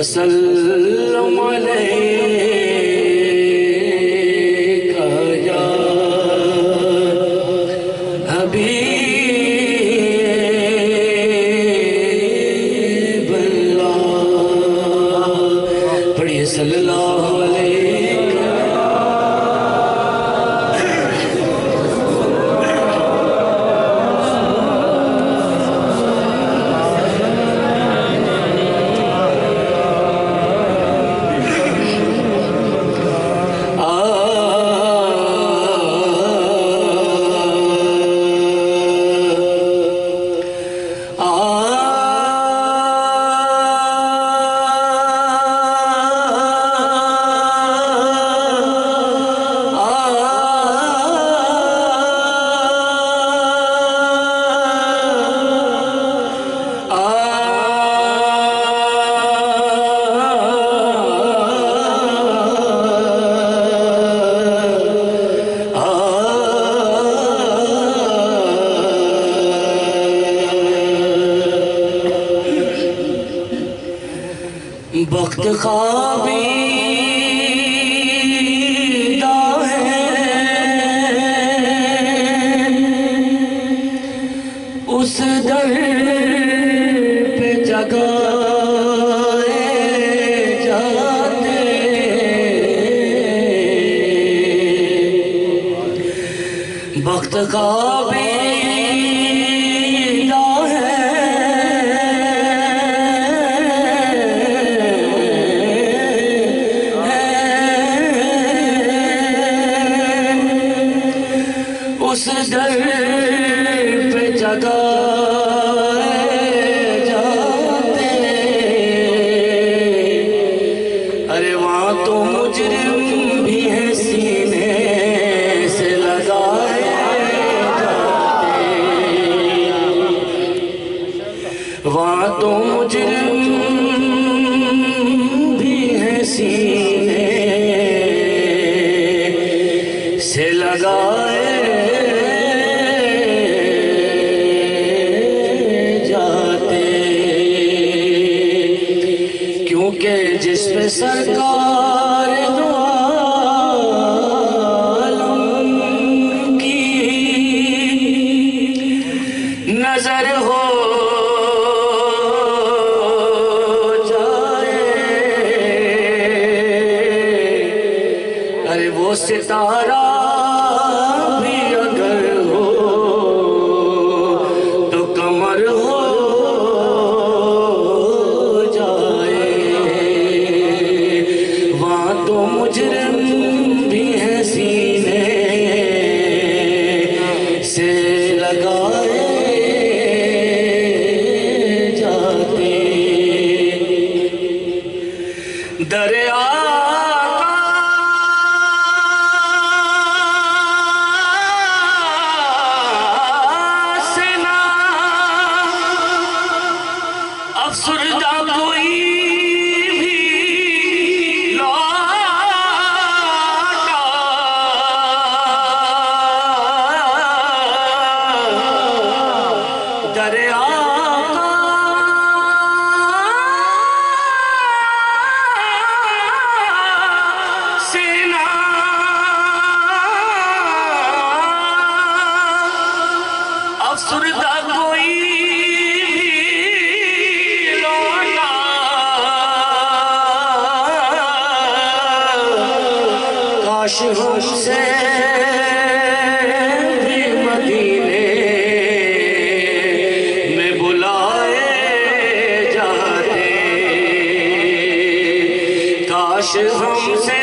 وسلم علیک یا حبیب اللہ پڑھیے صلی اللہ علیہ وقت خوابیدہ ہے اس در پہ جگائے جاتے وقت خوابیدہ ہے اس در پہ جگائے جاتے ارے وہاں تو مجرم بھی ہیں سینے سے لگائے جاتے وہاں تو مجرم بھی ہیں سینے سے لگائے کہ جس پہ سرکار دو عالم کی نظر ہو جائے ارے وہ ستارہ بھی اگر ہو تو قمر ہو تو مجرم بھی ہیں سینے سے لگائے جاتے دریا سے نہ افسردہ کوئی افسردہ کوئی لوٹا کاش ہم سے بھی مدینے میں بلائے جاتے کاش ہم سے